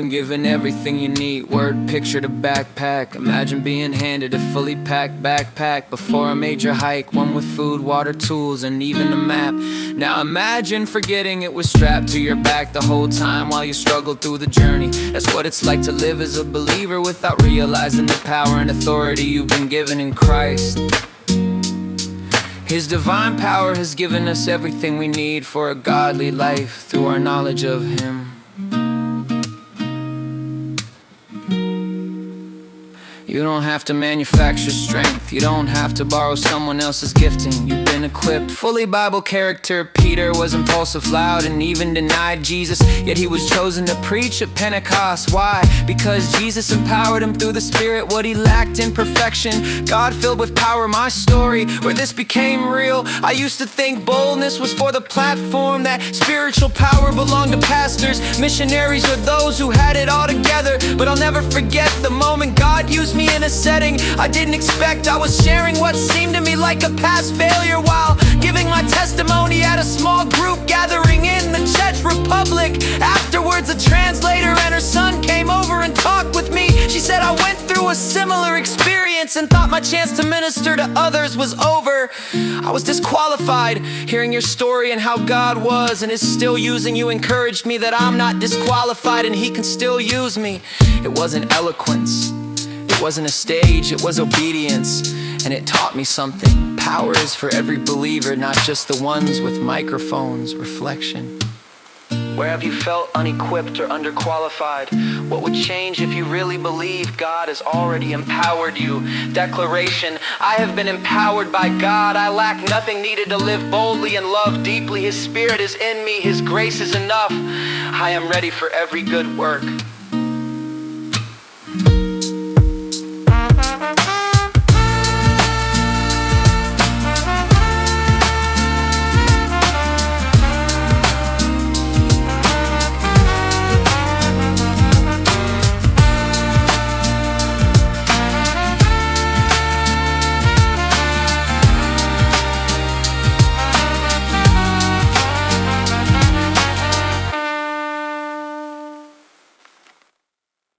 been given everything you need. Word picture to backpack. Imagine being handed a fully packed backpack before a major hike, one with food, water, tools, and even a map. Now imagine forgetting it was strapped to your back the whole time while you struggled through the journey. That's what it's like to live as a believer without realizing the power and authority you've been given in Christ. His divine power has given us everything we need for a godly life through our knowledge of Him. You don't have to manufacture strength. You don't have to borrow someone else's gifting. You've been equipped. Fully Bible character, Peter was impulsive, loud, and even denied Jesus. Yet he was chosen to preach at Pentecost. Why? Because Jesus empowered him through the Spirit. What he lacked in perfection, God filled with power. My story, where this became real. I used to think boldness was for the platform, that spiritual power belonged to pastors. Missionaries were those who had it all together. But I'll never forget the moment God used me in a setting I didn't expect. I was sharing what seemed to me like a past failure while giving my testimony at a small group gathering in the Czech Republic. Afterwards, a translator and her son came over and talked with me. She said I went through a similar experience and thought my chance to minister to others was over. I was disqualified. Hearing your story and how God was and is still using you encouraged me that I'm not disqualified and He can still use me. It wasn't eloquence, it wasn't a stage, it was obedience. And it taught me something. Power is for every believer, not just the ones with microphones. Reflection. Where have you felt unequipped or underqualified? What would change if you really believe God has already empowered you? Declaration: I have been empowered by God. I lack nothing needed to live boldly and love deeply. His Spirit is in me. His grace is enough. I am ready for every good work.